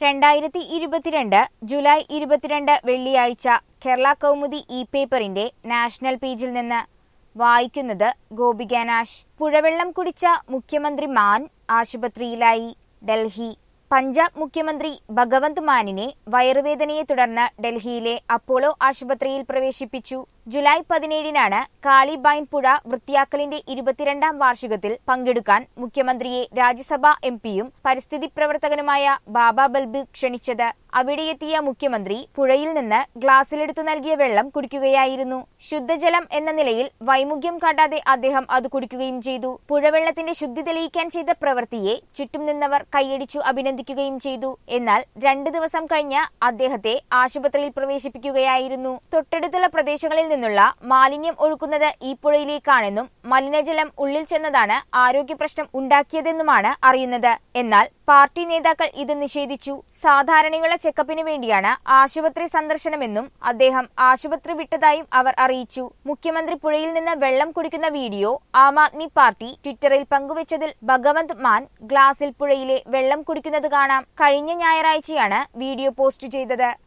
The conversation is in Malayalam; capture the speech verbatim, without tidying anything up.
രണ്ടായിരത്തി ഇരുപത്തിരണ്ട് ജൂലൈ ഇരുപത്തിരണ്ട് വെള്ളിയാഴ്ച കേരള കൗമുദി ഇ പേപ്പറിന്റെ നാഷണൽ പേജിൽ നിന്ന് വായിക്കുന്നത് ഗോപിക നാഷ്. പുഴവെള്ളം കുടിച്ച മുഖ്യമന്ത്രി മാൻ ആശുപത്രിയിലായി. ഡൽഹി. പഞ്ചാബ് മുഖ്യമന്ത്രി ഭഗവന്ത് മാനിനെ വയറുവേദനയെ തുടർന്ന് ഡൽഹിയിലെ അപ്പോളോ ആശുപത്രിയിൽ പ്രവേശിപ്പിച്ചു. ജൂലൈ പതിനേഴിനാണ് കാളിബൈൻ പുഴ വൃത്തിയാക്കലിന്റെ ഇരുപത്തിരണ്ടാം വാർഷികത്തിൽ പങ്കെടുക്കാൻ മുഖ്യമന്ത്രിയെ രാജ്യസഭാ എം പിയും പരിസ്ഥിതി പ്രവർത്തകനുമായ ബാബ ബൽബ് ക്ഷണിച്ചത്. അവിടെയെത്തിയ മുഖ്യമന്ത്രി പുഴയിൽ നിന്ന് ഗ്ലാസ്സിലെടുത്തു നൽകിയ വെള്ളം കുടിക്കുകയായിരുന്നു. ശുദ്ധജലം എന്ന നിലയിൽ വൈമുഖ്യം കാട്ടാതെ അദ്ദേഹം അത് കുടിക്കുകയും ചെയ്തു. പുഴവെള്ളത്തിന്റെ ശുദ്ധി തെളിയിക്കാൻ ചെയ്ത പ്രവൃത്തിയെ ചുറ്റും നിന്നവർ കൈയടിച്ചു അഭിനന്ദിക്കുകയും ചെയ്തു. എന്നാൽ രണ്ടു ദിവസം കഴിഞ്ഞ് അദ്ദേഹത്തെ ആശുപത്രിയിൽ പ്രവേശിപ്പിക്കുകയായിരുന്നു. തൊട്ടടുത്തുള്ള പ്രദേശങ്ങളിൽ നിന്നുള്ള മാലിന്യം ഒഴുക്കുന്നത് ഈ പുഴയിലേക്കാണെന്നും മലിനജലം ഉള്ളിൽ ചെന്നതാണ് ആരോഗ്യ പ്രശ്നം ഉണ്ടാക്കിയതെന്നുമാണ് അറിയുന്നത്. എന്നാൽ പാർട്ടി നേതാക്കൾ ഇത് നിഷേധിച്ചു. സാധാരണയുള്ള ചെക്കപ്പിന് വേണ്ടിയാണ് ആശുപത്രി സന്ദർശനമെന്നും അദ്ദേഹം ആശുപത്രി വിട്ടതായും അവർ അറിയിച്ചു. മുഖ്യമന്ത്രി പുഴയിൽ നിന്ന് വെള്ളം കുടിക്കുന്ന വീഡിയോ ആം ആദ്മി പാർട്ടി ട്വിറ്ററിൽ പങ്കുവച്ചതിൽ ഭഗവന്ത് മാൻ ഗ്ലാസിൽ പുഴയിലെ വെള്ളം കുടിക്കുന്നത് കാണാം. കഴിഞ്ഞ ഞായറാഴ്ചയാണ് വീഡിയോ പോസ്റ്റ് ചെയ്തത്.